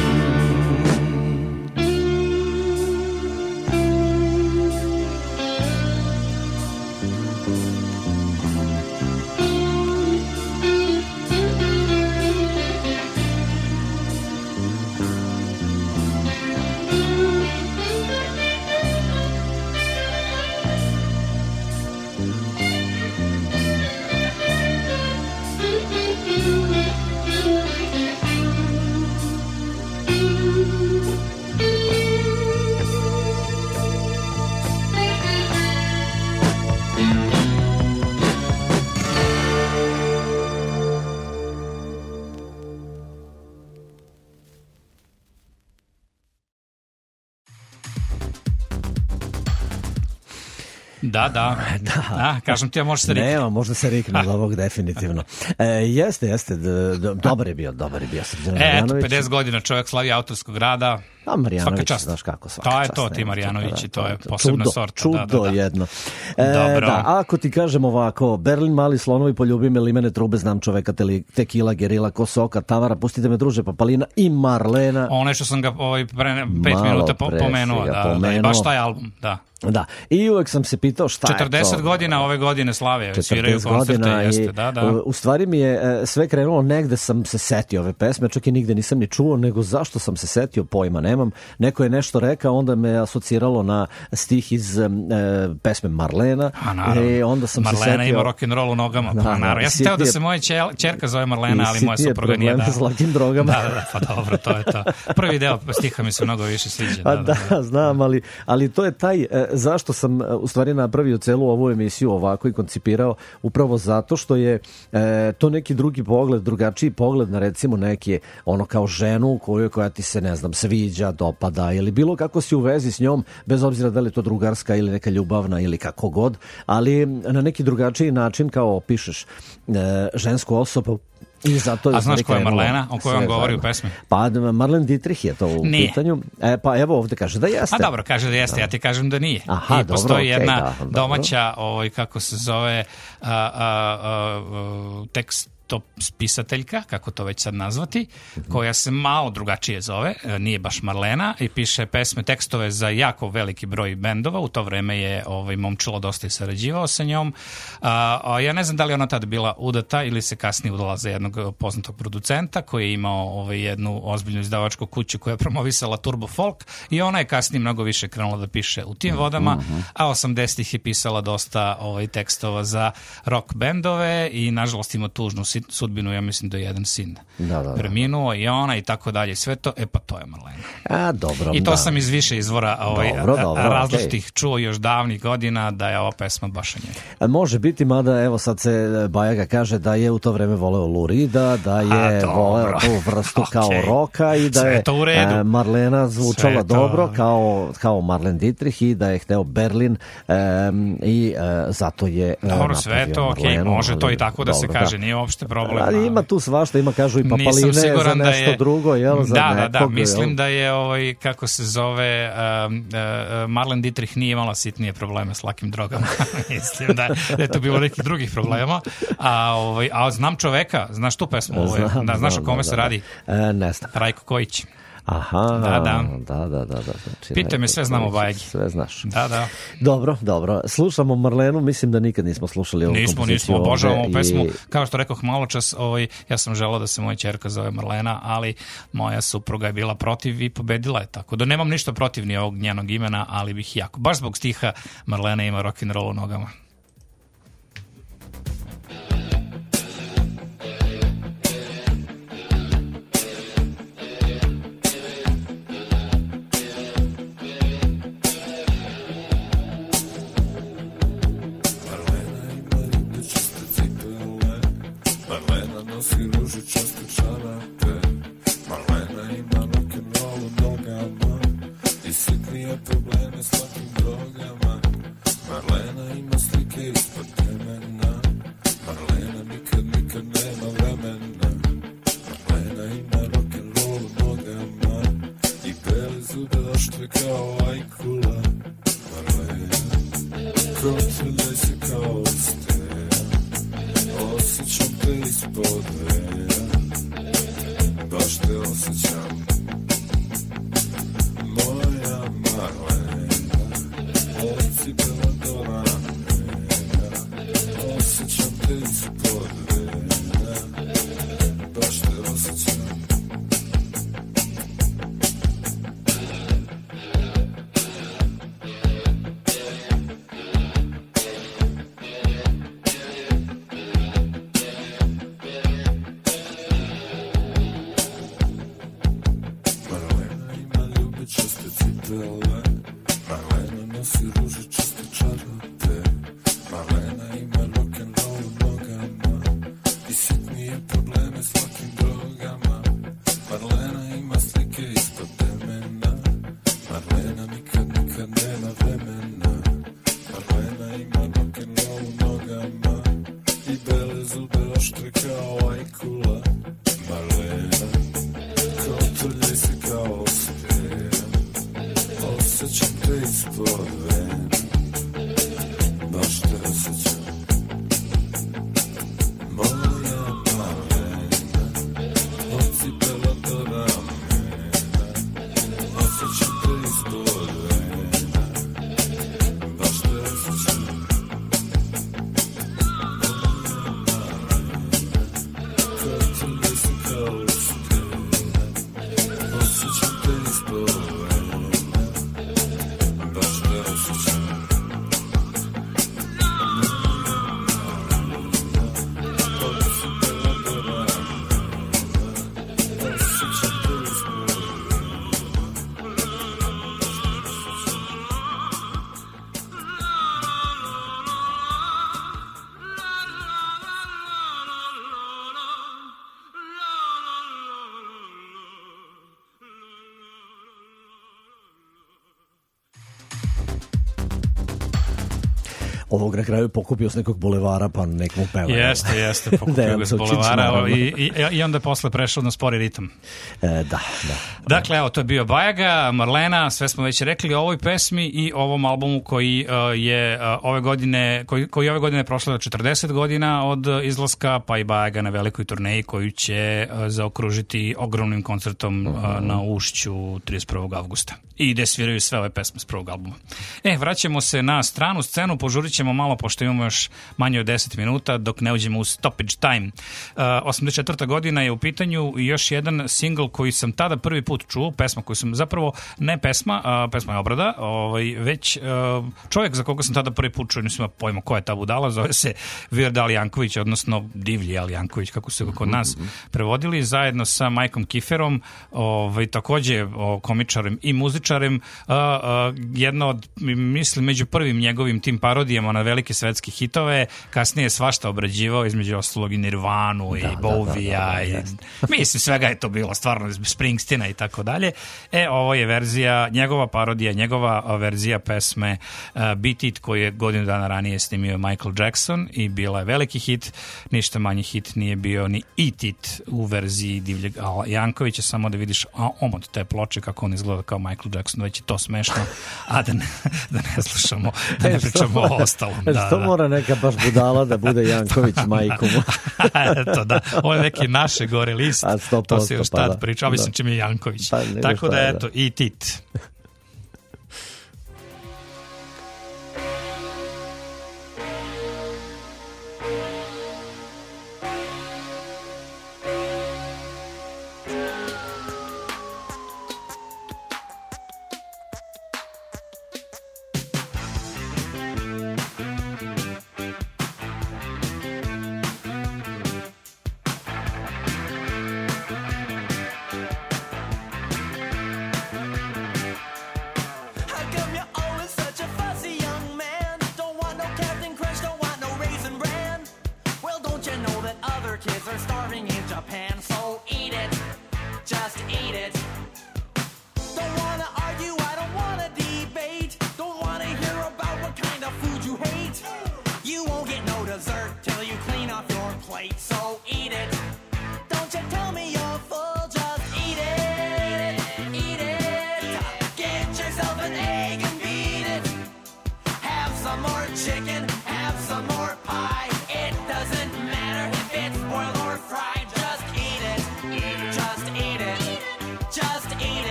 Da, da. da. A, kažem ti, ja možeš se rikne. Nema, možda se rikne od ovog definitivno. E, jeste, jeste. D, d, dobar je bio, dobar je bio Srđan Marjanović. Eto, pedeset godina čovjek slavi autorskog rada. A Marjanović, znaš kako, svaka čast. To je to, ti Marjanović, i to je posebna čudo, sorta. Čudo da, da, da. jedno. E, Dobro. Da, ako ti kažem ovako, Berlin, Mali slonovi, poljubi me, limene trube, znam čoveka, teli, tekila, gerila, kosoka, tavara, pustite me druže, Papalina i Marlena. Ono što sam ga ovaj, pre pet Malo minuta po, pre pomenuo, ga da, pomenuo. da, baš taj album, da. Da, i uvek sam se pitao šta je to. četrdeset godina ove godine slave, sviraju koncerte, jeste, da, da. U stvari mi je sve krenulo, negde sam se setio ove pesme, čak i nigde nisam ni čuo, nego zašto sam se setio, pojma nemam. Neko je nešto rekao, onda me asociralo na stih iz e, pesme Marlena. A naravno, e, onda sam Marlena se setio... ima rock'n'roll u nogama, da, pa naravno. Ja sam teo da se moja ćerka zove Marlena, ali moja supruga nije da. S lakim drogama. Da, da, pa dobro, to je to. Prvi deo stiha mi se mnogo više sviđa. Da, da, da, da, da. znam, ali, ali to je taj, e, zašto sam u stvari napravio celu ovu emisiju ovako i koncipirao, upravo zato što je e, to neki drugi pogled, drugačiji pogled na recimo neke, ono kao ženu koju, koja ti se, ne znam, sviđa, dopada ili bilo kako si u vezi s njom, bez obzira da li je to drugarska ili neka ljubavna ili kako god, ali na neki drugačiji način kao opišeš e, žensku osobu. I zato je A znaš ko je Marlena, o kojoj on govori u pesmi? Pa Marlene Dietrich je to u nije. pitanju. E, pa evo ovde kaže da jeste. A dobro, kaže da jeste, da. Ja ti kažem da nije. Aha, I postoji dobro, jedna okay, da, domaća, ovaj, kako se zove, a, a, a, tekst to spisateljka, kako to već sad nazvati, koja se malo drugačije zove, nije baš Marlena, i piše pesme, tekstove za jako veliki broj bendova. U to vreme je ovaj, momčilo dosta i sarađivao sa njom. A, a ja ne znam da li ona tada bila udata ili se kasnije udala za jednog poznatog producenta koji je imao ovaj, jednu ozbiljnu izdavačku kuću koja je promovisala turbo folk, i ona je kasnije mnogo više krenula da piše u tim vodama, a osamdesetih je pisala dosta ovaj, tekstova za rock bendove i nažalost ima tužnu sudbinu, ja mislim da je jedan sin da, da, da. preminuo i ona i tako dalje, sve to, e pa to je Marlena. A, dobro, I to da. sam iz više izvora ovaj, dobro, dobro, različitih okay. čuo još davnih godina da je ova pesma baš o njoj. Može biti, mada evo sad se Bajaga kaže da je u to vreme voleo Lou Reeda, da je A, voleo tu vrstu okay. kao roka i da sve je to Marlena zvučala sve dobro to... kao, kao Marlene Dietrich i da je hteo Berlin um, i uh, zato je dobro, sve to, ok, može to i tako da dobro, se kaže, da. nije uopšte problem. Ali ima tu svašta, ima kažu i papaline za nešto je, drugo, jel? Za da, nekog, da, da, mislim jel? da je, ovaj, kako se zove, um, uh, Marlene Dietrich nije imala sitnije probleme s lakim drogama. Mislim da, da je to bilo nekih drugih problema. A, ovaj, a znam čoveka, znaš tu pesmu? Ovaj, znam, da, znaš znam, o kome da, se da, radi? E, ne znam. Rajko Kojić. Aha, da, da. da, da, da, da. Znači, Pitaj me, sve znamo o Bajagi. Sve znaš. Da, da. Dobro, dobro. Slušamo Marlenu, mislim da nikad nismo slušali ovu nismo, kompoziciju. Nismo, nismo, obožavamo i... pesmu. Kao što rekoh malo čas, ovaj, ja sam želao da se moja ćerka zove Marlena, ali moja supruga je bila protiv i pobedila je, tako da nemam ništa protiv ni ovog njenog imena, ali bih jako. Baš zbog stiha Marlena ima rock'n'roll u nogama. ovog na kraju pokupio s nekog bulevara, pa nek mu peva. Jeste, jeste, pokupio ga s bulevara i, i, i onda posle prešao na spori ritam. E, da, da. Dakle, evo, to je bio Bajaga, Marlena, sve smo već rekli o ovoj pesmi i ovom albumu koji uh, je uh, ove godine, koji, koji ove godine prošlo četrdeset godina od izlaska, pa i Bajaga na velikoj turneji koju će uh, zaokružiti ogromnim koncertom uh, na Ušću trideset prvog avgusta. I gde sviraju sve ove pesme s prvog albuma. E, vraćamo se na stranu scenu, požurit ćemo malo, pošto imamo još manje od deset minuta, dok ne uđemo u Stoppage Time. Uh, osamdeset četvrta godina je u pitanju još jedan singl koji sam tada prvi put čuo, pesma koju sam zapravo, ne pesma, a pesma je obrada, ovaj, već uh, čovjek za koga sam tada prvi put čuo, nisam ima pojma ko je ta budala, zove se Vird Ali Janković, odnosno Divlji Ali Janković, kako se kod nas prevodili, zajedno sa Majkom Kiferom, ovaj, takođe o, komičarem i muzičarem, uh, uh, jedno od, mislim, među prvim njegovim tim parodijama na velike svetske hitove, kasnije je svašta obrađivao, između ostalog i Nirvanu i Bovija, i mislim svega je to bilo, stvarno Springsteena i tako dalje. E, ovo je verzija, njegova parodija, njegova verzija pesme uh, Beat It, koju je godinu dana ranije snimio Michael Jackson i bila je veliki hit, ništa manji hit nije bio ni Eat It u verziji Divljeg Ala Jankovića, samo da vidiš omot te ploče kako on izgleda kao Michael Jackson, već je to smešno, a da ne, da ne slušamo, da ne pričamo o ostalom. Da, što da. Mora neka baš budala da bude Janković majkom. Eto, da. Ovo je neki naše gore list, sto posto, to se još pa tad da, pričao, mislim da. Čim je Janković. Pa, tako da, je, eto, da. Eat It.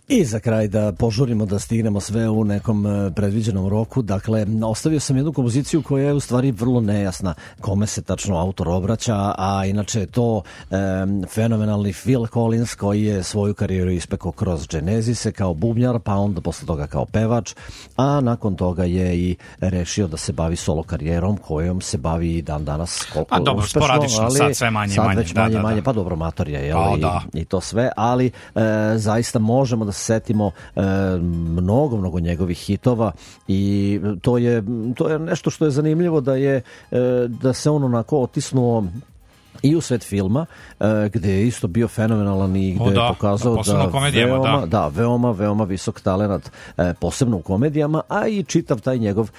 I za kraj da požurimo da stignemo sve u nekom predviđenom roku. Dakle, ostavio sam jednu kompoziciju koja je u stvari vrlo nejasna kome se tačno autor obraća, a inače je to e, fenomenalni Phil Collins koji je svoju karijeru ispekao kroz Genesise kao bubnjar, pa onda posle toga kao pevač, a nakon toga je i rešio da se bavi solo karijerom kojom se bavi i dan danas koliko pa dobro, uspešno, sporadično, ali sad sve manje sad manje, već da, manje, da, manje, da. pa dobro, mator je, jel, o, i, da. i to sve, ali e, zaista možemo da se setimo e, mnogo, mnogo njegovih hitova i to je, to je nešto što je zanimljivo da je, e, da se on onako otisnuo i u svet filma, gde je isto bio fenomenalan i gde o, da, je pokazao da, da, veoma, da. da veoma, veoma visok talenat, posebno u komedijama, a i čitav taj njegov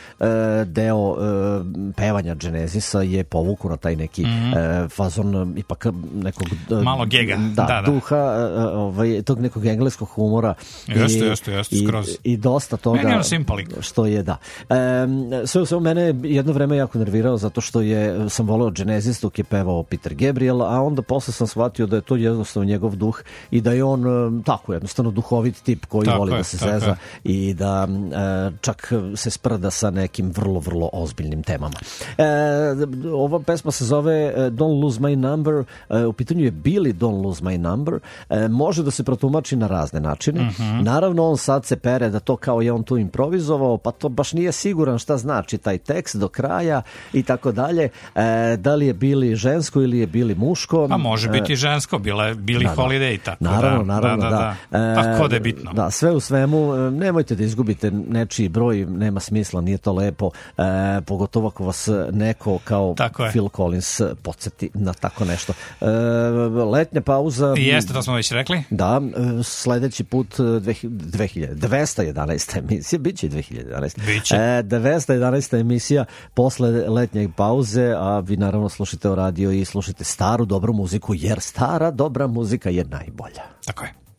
deo pevanja Genesisa je povuku na taj neki mm-hmm. fazon ipak nekog malo gega, da, da, da. duha, ovaj, tog nekog engleskog humora. Jeste, jeste, jeste, skroz. I, i dosta toga. Meni je simpalik. Što je, da. E, sve u svemu mene jedno vreme jako nervirao zato što je, sam voleo Genesis dok je pevao Peter Gabriel, a onda posle sam shvatio da je to jednostavno njegov duh i da je on tako jednostavno duhovit tip koji tako voli je, da se zeza je. I da e, čak se sprda sa nekim vrlo, vrlo ozbiljnim temama. E, ova pesma se zove Don't Lose My Number, e, u pitanju je Billy Don't Lose My Number, e, može da se protumači na razne načine. Mm-hmm. Naravno, on sad se pere da to kao je on tu improvizovao, pa to baš nije siguran šta znači taj tekst do kraja i tako dalje. E, da li je Billy žensko ili je Billy muško? A može biti žensko, bila je Billy da, Holiday, tako naravno, da. Naravno, da. da. da. da. Tako da je bitno. Da, sve u svemu, nemojte da izgubite nečiji broj, nema smisla, nije to lepo, e, pogotovo ako vas neko kao Phil Collins podsjeti na tako nešto. E, letnja pauza. I jeste, to smo već rekli. Da, sledeći put dve hiljade dvesta jedanaesta emisija, bit će dve hiljade jedanaesta. Biće. E, dvesta jedanaesta emisija posle letnje pauze, a vi naravno slušate o radio i slušate staru dobru muziku, jer stara dobra muzika je najbolja. Tako je.